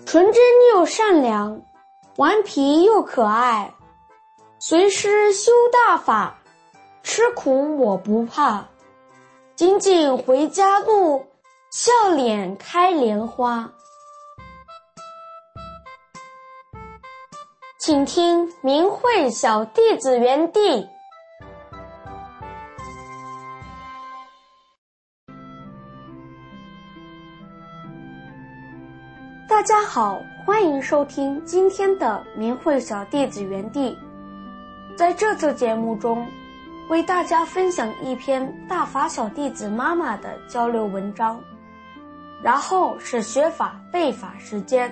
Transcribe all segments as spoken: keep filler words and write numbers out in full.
纯真又善良，顽皮又可爱，随师修大法，吃苦我不怕。紧紧回家路，笑脸开莲花。请听明慧小弟子园地。大家好，欢迎收听今天的明慧小弟子园地。在这次节目中，为大家分享一篇大法小弟子妈妈的交流文章，然后是学法背法时间。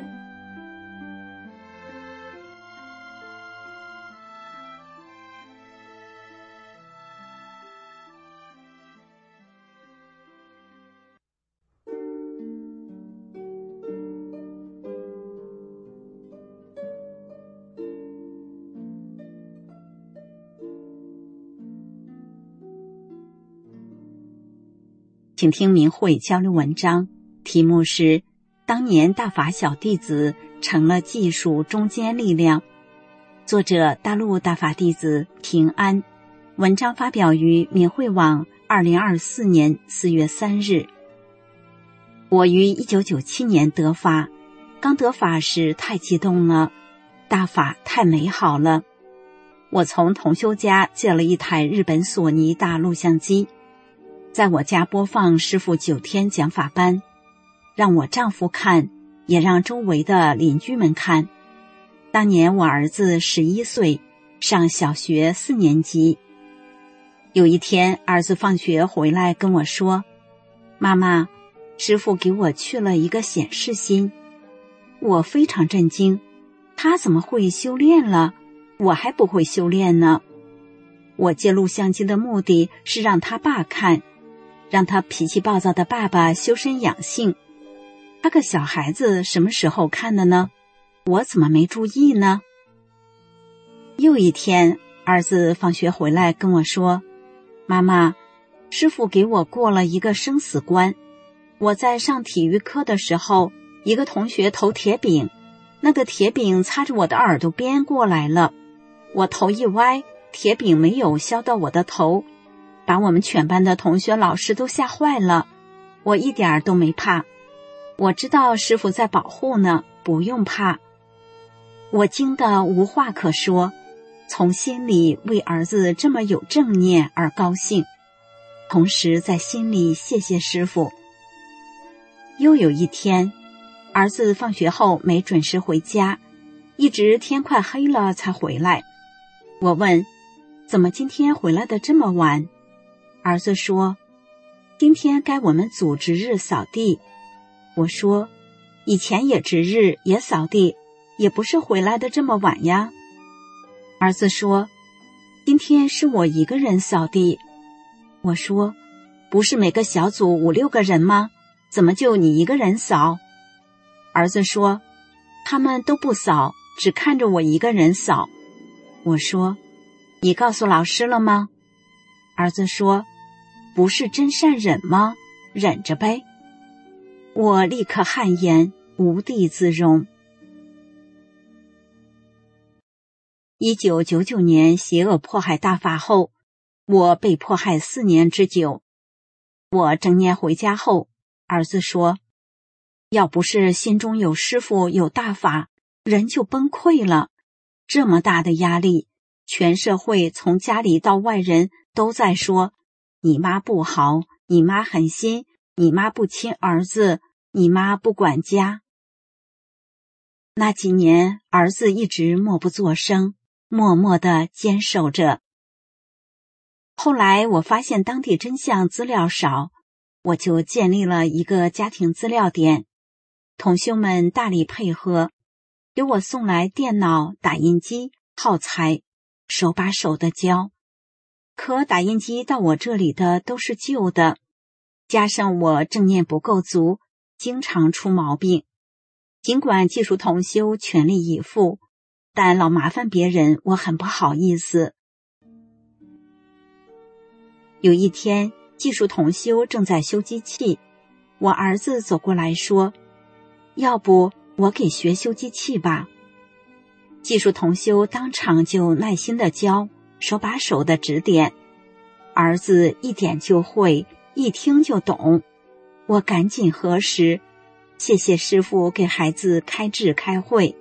请听明慧交流文章，题目是当年大法小弟子成了技术中坚力量，作者大陆大法弟子平安，文章发表于明慧网二零二四年四月三日。我于一九九七年得法，刚得法时太激动了，大法太美好了。我从同修家借了一台日本索尼大录像机，在我家播放师父九天讲法班，让我丈夫看，也让周围的邻居们看。当年我儿子十一岁，上小学四年级。有一天，儿子放学回来跟我说：“妈妈，师父给我去了一个显示心。”我非常震惊，他怎么会修炼了？我还不会修炼呢。我借录像机的目的是让他爸看，让他脾气暴躁的爸爸修身养性。他个小孩子什么时候看的呢？我怎么没注意呢？又一天，儿子放学回来跟我说：“妈妈，师父给我过了一个生死关。我在上体育课的时候，一个同学投铁饼，那个铁饼擦着我的耳朵边过来了，我头一歪，铁饼没有削到我的头，把我们全班的同学老师都吓坏了。我一点儿都没怕，我知道师父在保护呢，不用怕。”我惊得无话可说，从心里为儿子这么有正念而高兴，同时在心里谢谢师父。又有一天，儿子放学后没准时回家，一直天快黑了才回来。我问：“怎么今天回来的这么晚？”儿子说：“今天该我们组值日扫地。”我说：“以前也值日也扫地，也不是回来的这么晚呀。”儿子说：“今天是我一个人扫地。”我说：“不是每个小组五六个人吗？怎么就你一个人扫？”儿子说：“他们都不扫，只看着我一个人扫。”我说：“你告诉老师了吗？”儿子说：“不是真善忍吗？忍着呗。”我立刻汗颜，无地自容。一九九九年邪恶迫害大法后，我被迫害四年之久。我正念回家后，儿子说：“要不是心中有师父有大法，人就崩溃了。这么大的压力，全社会从家里到外人都在说，你妈不好，你妈狠心，你妈不亲儿子，你妈不管家。”那几年，儿子一直默不作声，默默地坚守着。后来我发现当地真相资料少，我就建立了一个家庭资料点，同修们大力配合，给我送来电脑、打印机、耗材，手把手的教。可打印机到我这里的都是旧的，加上我正念不够足，经常出毛病。尽管技术同修全力以赴，但老麻烦别人，我很不好意思。有一天，技术同修正在修机器，我儿子走过来说：“要不我给学修机器吧。技术同修当场就耐心地教，手把手地指点，儿子一点就会，一听就懂。我赶紧核实，谢谢师父给孩子开智开慧。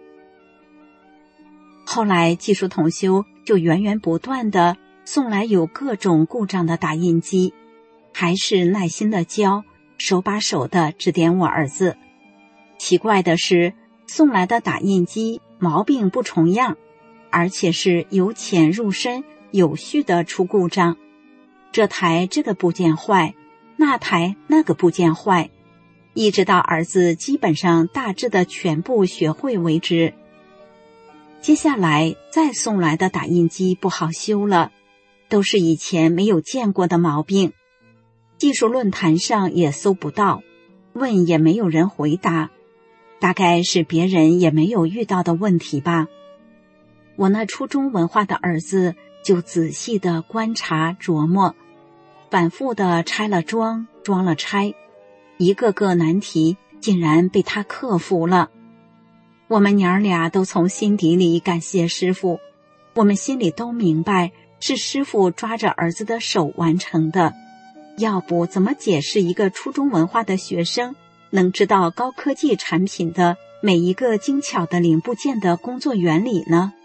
后来技术同修就源源不断地送来有各种故障的打印机，还是耐心地教，手把手地指点我儿子。奇怪的是，送来的打印机毛病不重样，而且是由浅入深，有序地出故障。这台这个部件坏，那台那个部件坏，一直到儿子基本上大致的全部学会为止。接下来再送来的打印机不好修了，都是以前没有见过的毛病，技术论坛上也搜不到，问也没有人回答，大概是别人也没有遇到的问题吧。我那初中文化的儿子就仔细地观察琢磨，反复地拆了装，装了拆，一个个难题竟然被他克服了。我们娘儿俩都从心底里感谢师父，我们心里都明白是师父抓着儿子的手完成的，要不怎么解释一个初中文化的学生能知道高科技产品的每一个精巧的零部件的工作原理呢？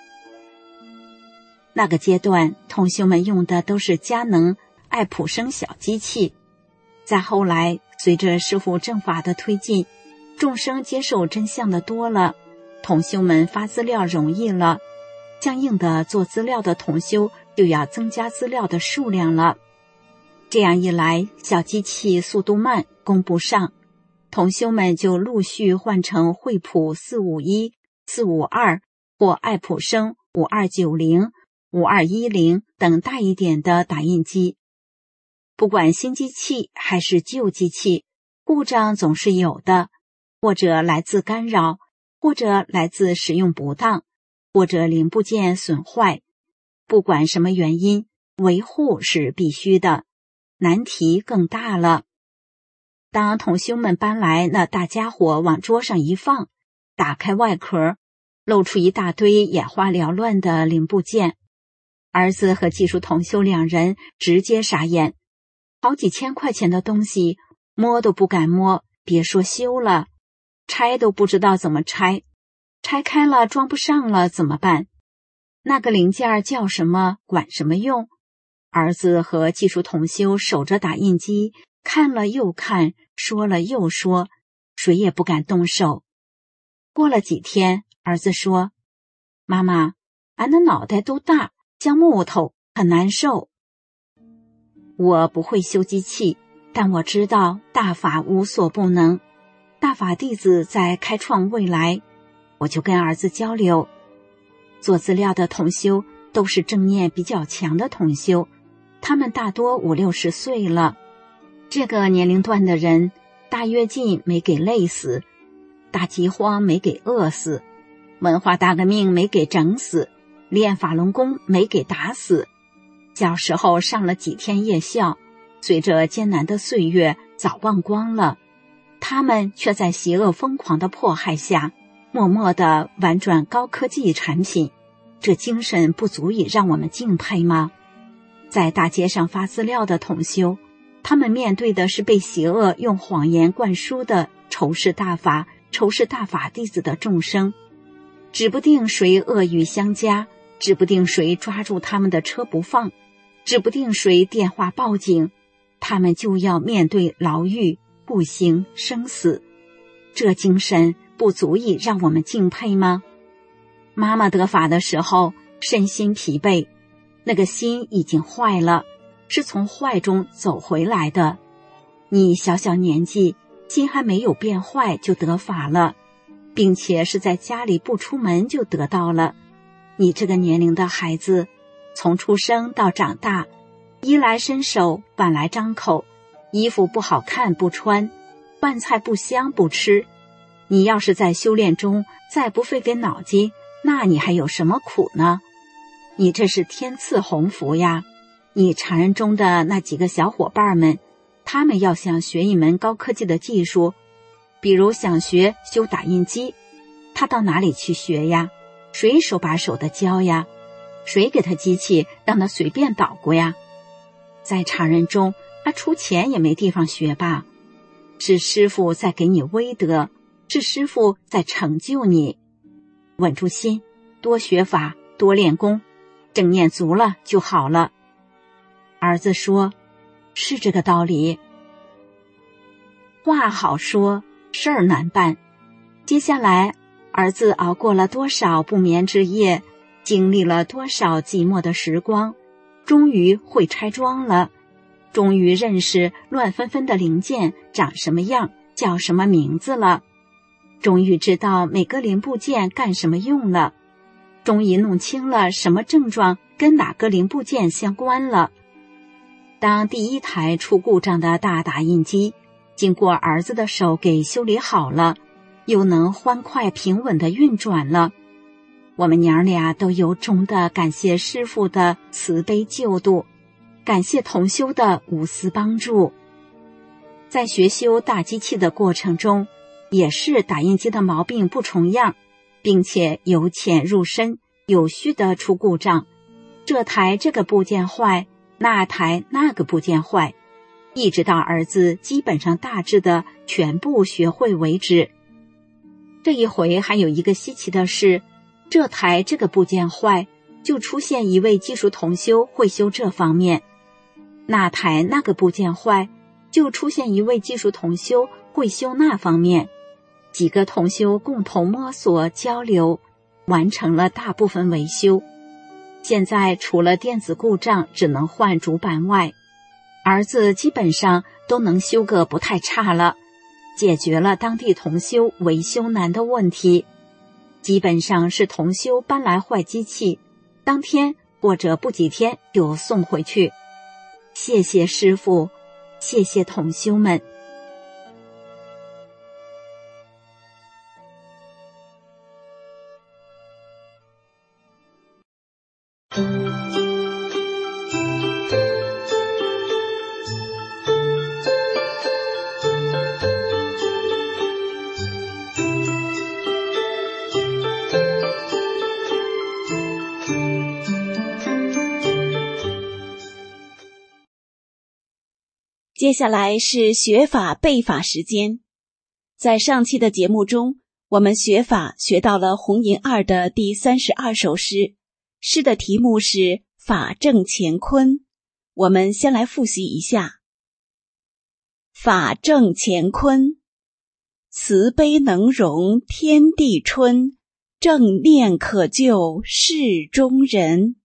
那个阶段同学们用的都是佳能、爱普生小机器，再后来随着师父正法的推进，众生接受真相的多了，同修们发资料容易了，相应的做资料的同修就要增加资料的数量了。这样一来，小机器速度慢，供不上，同修们就陆续换成惠普四五一、四五二或爱普生五二九零、五二一零等大一点的打印机。不管新机器还是旧机器，故障总是有的，或者来自干扰，或者来自使用不当，或者零部件损坏。不管什么原因，维护是必须的，难题更大了。当同修们搬来那大家伙往桌上一放，打开外壳，露出一大堆眼花缭乱的零部件，儿子和技术同修两人直接傻眼，好几千块钱的东西摸都不敢摸，别说修了，拆都不知道怎么拆，拆开了装不上了怎么办？那个零件叫什么，管什么用？儿子和技术同修守着打印机，看了又看，说了又说，谁也不敢动手。过了几天，儿子说：妈妈，俺的脑袋都大，像木头，很难受。我不会修机器，但我知道大法无所不能，大法弟子在开创未来。我就跟儿子交流，做资料的同修都是正念比较强的同修，他们大多五六十岁了。这个年龄段的人，大跃进没给累死，大饥荒没给饿死，文化大革命没给整死，练法轮功没给打死。小时候上了几天夜校，随着艰难的岁月早忘光了，他们却在邪恶疯狂的迫害下默默地玩转高科技产品，这精神不足以让我们敬佩吗？在大街上发资料的同修，他们面对的是被邪恶用谎言灌输的仇视大法、仇视大法弟子的众生，指不定谁恶语相加，指不定谁抓住他们的车不放，指不定谁电话报警，他们就要面对牢狱、步行、生死。这精神不足以让我们敬佩吗？妈妈得法的时候身心疲惫，那个心已经坏了，是从坏中走回来的。你小小年纪，心还没有变坏就得法了，并且是在家里不出门就得到了。你这个年龄的孩子，从出生到长大，衣来伸手，饭来张口，衣服不好看不穿，饭菜不香不吃。你要是在修炼中再不费点脑筋，那你还有什么苦呢？你这是天赐鸿福呀！你禅人中的那几个小伙伴们，他们要想学一门高科技的技术， 比如想学修打印机，他到哪里去学呀？谁手把手的教呀？谁给他机器让他随便捣鼓呀？在常人中，他出钱也没地方学吧？是师父在给你威德，是师父在成就你。稳住心，多学法，多练功，正念足了就好了。儿子说，是这个道理。话好说，事儿难办。接下来，儿子熬过了多少不眠之夜，经历了多少寂寞的时光，终于会拆装了，终于认识乱纷纷的零件长什么样，叫什么名字了，终于知道每个零部件干什么用了，终于弄清了什么症状跟哪个零部件相关了。当第一台出故障的大打印机经过儿子的手给修理好了，又能欢快平稳地运转了，我们娘俩都由衷地感谢师父的慈悲救度，感谢同修的无私帮助。在学修大机器的过程中，也是打印机的毛病不重样，并且由浅入深，有序地出故障，这台这个部件坏，那台那个部件坏，一直到儿子基本上大致的全部学会为止。这一回还有一个稀奇的是，这台这个部件坏，就出现一位技术同修会修这方面，那台那个部件坏，就出现一位技术同修会修那方面，几个同修共同摸索交流，完成了大部分维修。现在除了电子故障只能换主板外，儿子基本上都能修个不太差了，解决了当地同修维修难的问题。基本上是同修搬来坏机器，当天或者不几天就送回去。谢谢师父，谢谢同修们。 接下来是学法背法时间。在上期的节目中，我们学法学到了红银二的第三十二首诗，诗的题目是法正乾坤。我们先来复习一下。法正乾坤，慈悲能容天地春，正念可救世中人。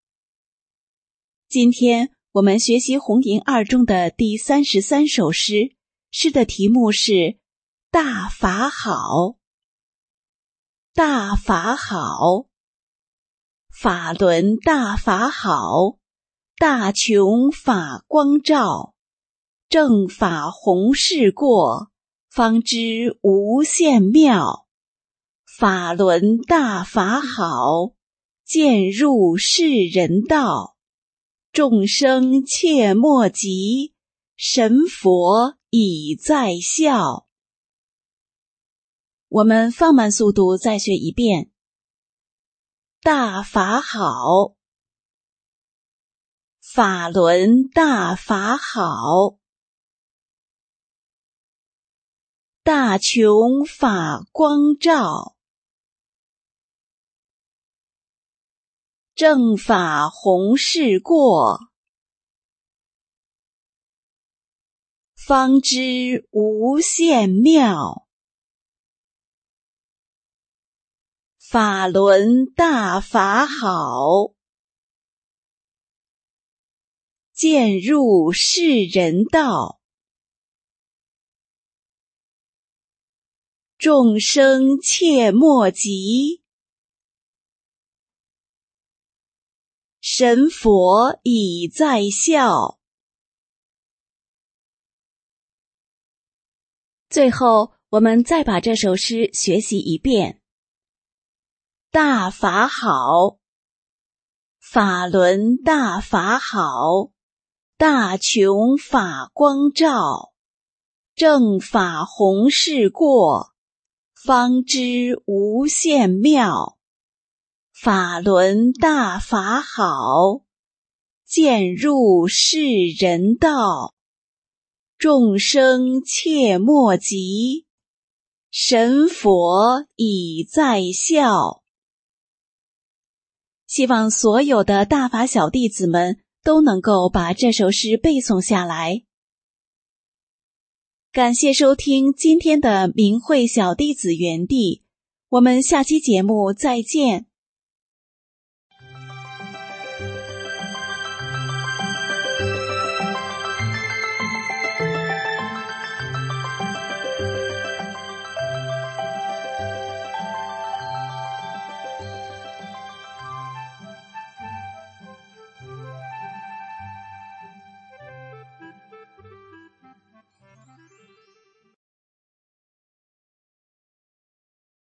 今天我们学习红银二中的第三十三首诗，诗的题目是大法好。大法好，法轮大法好，大穷法光照，正法弘誓过，方知无限妙。法轮大法好，渐入世人道，众生切莫急，神佛已在笑。我们放慢速度再学一遍。大法好，法轮大法好，大穷法光照，正法弘誓过，方知无限妙。法轮大法好，渐入世人道，众生切莫急，神佛已在笑。最后，我们再把这首诗学习一遍。大法好，法轮大法好，大穷法光照， 正法弘誓过，方知无限妙。法轮大法好，渐入世人道。众生切莫急，神佛已在笑。希望所有的大法小弟子们都能够把这首诗背诵下来。感谢收听今天的明慧小弟子园地，我们下期节目再见。